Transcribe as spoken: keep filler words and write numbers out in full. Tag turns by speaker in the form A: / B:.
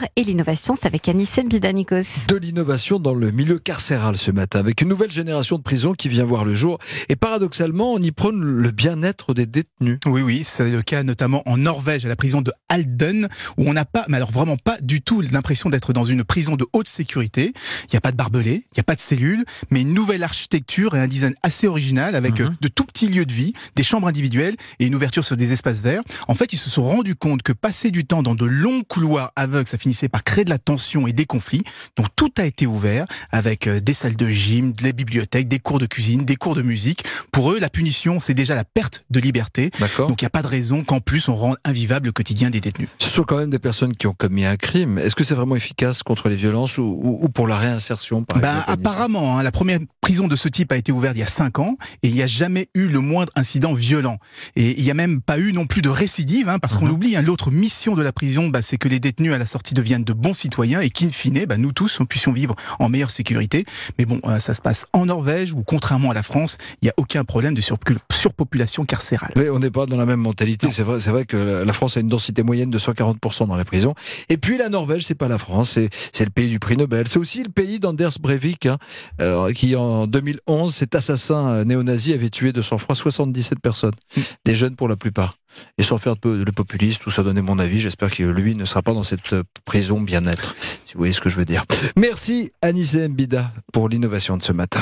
A: et l'innovation, c'est avec Anissé Bidanikos.
B: De l'innovation dans le milieu carcéral ce matin, avec une nouvelle génération de prisons qui vient voir le jour. Et paradoxalement, on y prône le bien-être des détenus.
C: Oui, oui, c'est le cas notamment en Norvège, à la prison de Halden, où on n'a pas, mais alors vraiment pas du tout l'impression d'être dans une prison de haute sécurité. Il n'y a pas de barbelés, il n'y a pas de cellules, mais une nouvelle architecture et un design assez original, avec mmh. de tout petits lieux de vie, des chambres individuelles et une ouverture sur des espaces verts. En fait, ils se sont rendus compte que passer du temps dans de longs couloirs aveugles, ça finissait par créer de la tension et des conflits. Donc tout a été ouvert, avec des salles de gym, des bibliothèques, des cours de cuisine, des cours de musique. Pour eux, la punition, c'est déjà la perte de liberté.
B: D'accord.
C: Donc il n'y a pas de raison qu'en plus on rende invivable le quotidien des détenus.
B: Ce sont quand même des personnes qui ont commis un crime. Est-ce que c'est vraiment efficace contre les violences ou, ou, ou pour la réinsertion par
C: bah, Apparemment, hein, la première prison de ce type a été ouverte il y a cinq ans et il n'y a jamais eu le moindre incident violent. Et il n'y a même pas eu non plus de récidive, hein, parce mmh. qu'on oublie, hein, l'autre mission de la prison, bah, c'est que les détenus à la sortie deviennent de bons citoyens et qu'in fine, bah, nous tous, on puissions vivre en meilleure sécurité. Mais bon, euh, ça se passe en Norvège où, contrairement à la France, il n'y a aucun problème de sur- surpopulation carcérale.
B: Oui, on n'est pas dans la même mentalité. C'est vrai, c'est vrai que la France a une densité moyenne de cent quarante pour cent dans les prisons. Et puis la Norvège, c'est pas la France, c'est, c'est le pays du prix Nobel. C'est aussi le pays d'Anders Breivik, hein, euh, qui en deux mille onze, cet assassin néo-nazi avait tué de sang-froid soixante-dix-sept personnes, mmh. des jeunes pour la plupart. Et sans faire de le populiste, tout ça donner mon avis, j'espère que lui ne sera pas dans cette prison bien-être, si vous voyez ce que je veux dire. Merci Anissé Mbida pour l'innovation de ce matin.